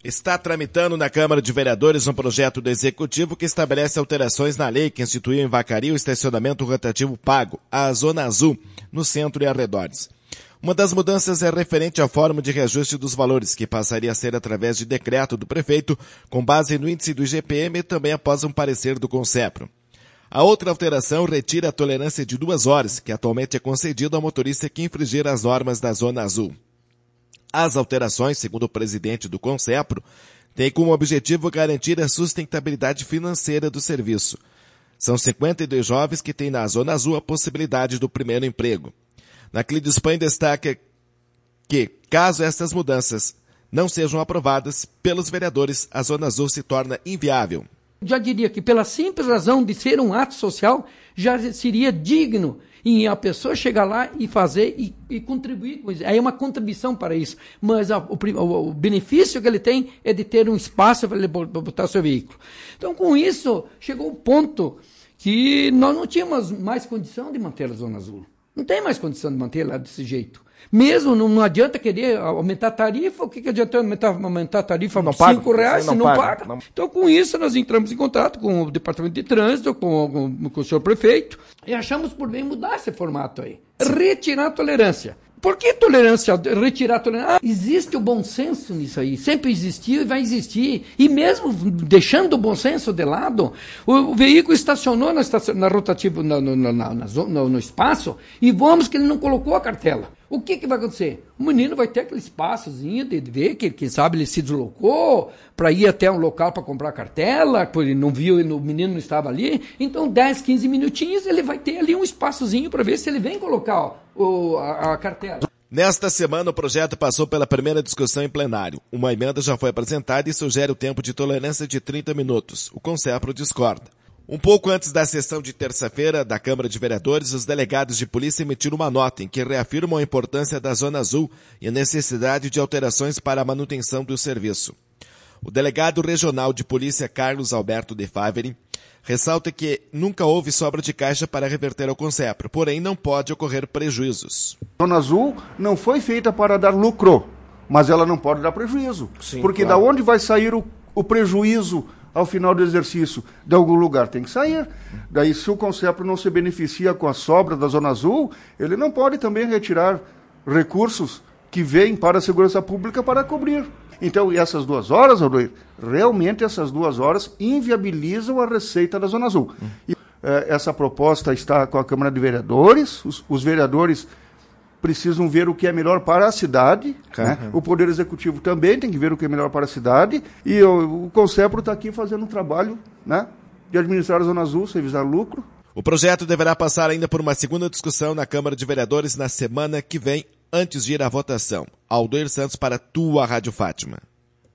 Está tramitando na Câmara de Vereadores um projeto do Executivo que estabelece alterações na lei que instituiu em Vacaria o estacionamento rotativo pago, a Zona Azul, no centro e arredores. Uma das mudanças é referente à forma de reajuste dos valores, que passaria a ser através de decreto do prefeito, com base no índice do IGPM e também após um parecer do Concepro. A outra alteração retira a tolerância de 2 horas, que atualmente é concedida ao motorista que infringir as normas da Zona Azul. As alterações, segundo o presidente do Concepro, têm como objetivo garantir a sustentabilidade financeira do serviço. São 52 jovens que têm na Zona Azul a possibilidade do primeiro emprego. Na Clidespan destaca que, caso estas mudanças não sejam aprovadas pelos vereadores, a Zona Azul se torna inviável. Já diria que pela simples razão de ser um ato social, já seria digno em a pessoa chegar lá e fazer e contribuir com isso. Aí é uma contribuição para isso. Mas o benefício que ele tem é de ter um espaço para ele botar seu veículo. Então, com isso, chegou o ponto que nós não tínhamos mais condição de manter a Zona Azul. Não tem mais condição de manter lá desse jeito. Mesmo não adianta querer aumentar a tarifa. O que adianta aumentar a tarifa por R$5 se não paga? Não. Então, com isso, nós entramos em contato com o Departamento de Trânsito, com o senhor prefeito, e achamos por bem mudar esse formato aí. Retirar a tolerância. Por que tolerância? Retirar a tolerância? Existe o bom senso nisso aí. Sempre existiu e vai existir. E mesmo deixando o bom senso de lado, o veículo estacionou na rotativa, no espaço, e vamos que ele não colocou a cartela. O que vai acontecer? O menino vai ter aquele espaçozinho de ver que, quem sabe, ele se deslocou para ir até um local para comprar a cartela, porque ele não viu, o menino não estava ali. Então, 10, 15 minutinhos, ele vai ter ali um espaçozinho para ver se ele vem colocar a cartela. Nesta semana, o projeto passou pela primeira discussão em plenário. Uma emenda já foi apresentada e sugere o tempo de tolerância de 30 minutos. O Concepro discorda. Um pouco antes da sessão de terça-feira da Câmara de Vereadores, os delegados de polícia emitiram uma nota em que reafirmam a importância da Zona Azul e a necessidade de alterações para a manutenção do serviço. O delegado regional de polícia, Carlos Alberto de Faveri, ressalta que nunca houve sobra de caixa para reverter ao Concepro, porém não pode ocorrer prejuízos. A Zona Azul não foi feita para dar lucro, mas ela não pode dar prejuízo. Sim, porque claro. Da onde vai sair o prejuízo ao final do exercício? De algum lugar tem que sair. Daí, se o Concepro não se beneficia com a sobra da Zona Azul, ele não pode também retirar recursos que vêm para a segurança pública para cobrir. Então, essas 2 horas, Aldoir, realmente essas 2 horas inviabilizam a receita da Zona Azul. E, essa proposta está com a Câmara de Vereadores, os vereadores precisam ver o que é melhor para a cidade, né? O Poder Executivo também tem que ver o que é melhor para a cidade, e o Concepro está aqui fazendo um trabalho, né, de administrar a Zona Azul sem visar lucro. O projeto deverá passar ainda por uma segunda discussão na Câmara de Vereadores na semana que vem, antes de ir à votação. Aldoir Santos para tua Rádio Fátima.